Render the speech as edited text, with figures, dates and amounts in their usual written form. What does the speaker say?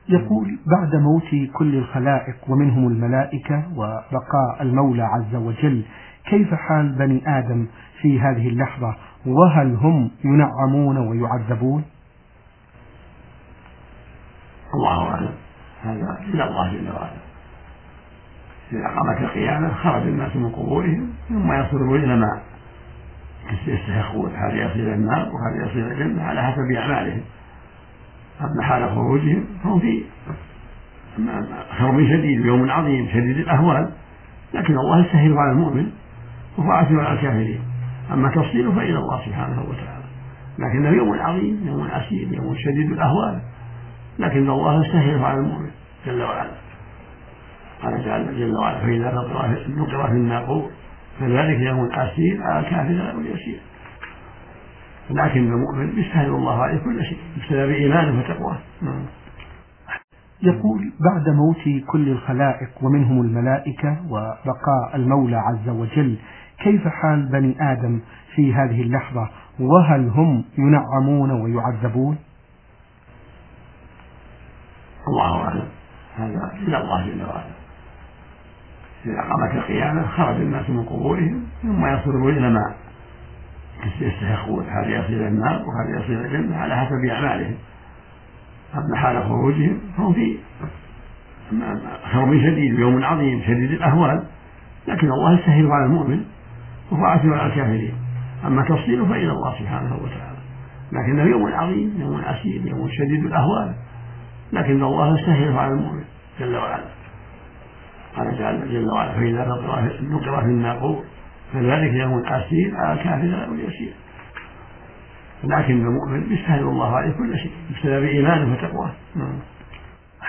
يقول: بعد موت كل الخلائق ومنهم الملائكة وبقاء المولى عز وجل، كيف حال بني آدم في هذه اللحظة؟ وهل هم ينعمون ويعذبون؟ الله أعلم، هذا إلى الله جل وعلا. إذا قامت القيامة خرج الناس من قبورهم ثم يصيرون إلى ما يستحقون، هذا يصل إلى النار وهذا يصل إلى الجنة على حسب أعمالهم. أما حال خروجهم فهم في كرب شديد ويوم عظيم شديد الأهوال، لكن الله يسهل على المؤمن وهو عسير على الكافرين. أما تفصيله فإلى الله سبحانه وتعالى، لكنه يوم عظيم يوم عسير يوم شديد الأهوال، لكن الله يسهل على المؤمن جل وعلا. قال جل وعلا: فإذا نقر في الناقور فذلك يوم عسير على الكافر غير يسير. لكن المؤمن يسهل الله عليه كل شيء بسبب إيمانه وتقواه. يقول: بعد موت كل الخلائق ومنهم الملائكة وبقاء المولى عز وجل، كيف حال بني آدم في هذه اللحظة؟ وهل هم ينعمون ويعذبون؟ الله أعلم، هذا إلى الله جل وعلا. إذا قامت القيامة خرج الناس من قبورهم ثم يصيرون إلى ما يستحقون، هذا يصل إلى النار وهذا يصل إلى الجنة على حسب أعمالهم. أما حال خروجهم فهم في كرب شديد ويوم عظيم شديد الأهوال، لكن الله يسهل على المؤمن وهو عسير على الكافرين. أما تفصيله فإلى الله سبحانه وتعالى، لكنه يوم عظيم يوم عسير يوم شديد الأهوال، لكن الله يسهل على المؤمن جل وعلا. قال جل وعلا: فإذا نقر في الناقور فذلك يوم عسير على الكافر غير يسير. لكن المؤمن يسهل الله عليه كل شيء بسبب إيمانه وتقواه.